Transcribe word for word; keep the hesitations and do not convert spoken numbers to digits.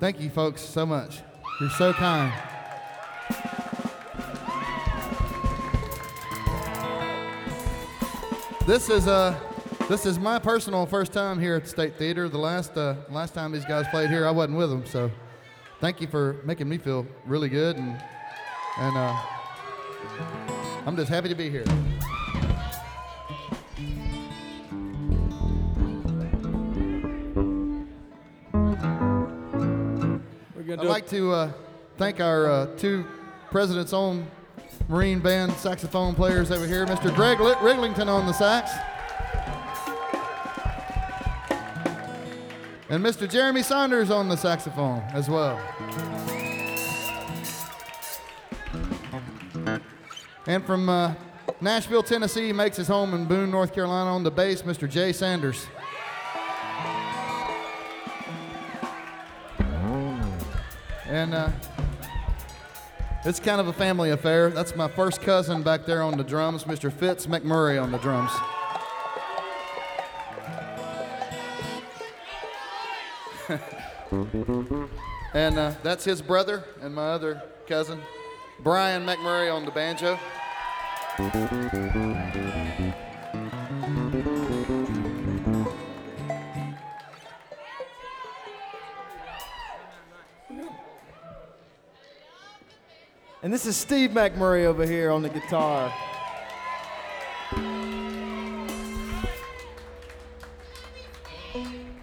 Thank you, folks, so much. You're so kind. This is uh, this is my personal first time here at the State Theater. The last uh, last time these guys played here, I wasn't with them, so thank you for making me feel really good, and and uh, I'm just happy to be here. I'd like to uh, thank our uh, two President's Own Marine Band saxophone players over here, Mister Greg Riglington on the sax, and Mister Jeremy Saunders on the saxophone as well. And from uh, Nashville, Tennessee, makes his home in Boone, North Carolina on the bass, Mister Jay Sanders. And uh, it's kind of a family affair. That's my first cousin back there on the drums, Mister Fitz McMurray on the drums. And uh, that's his brother and my other cousin, Brian McMurray on the banjo. And this is Steve McMurray over here on the guitar.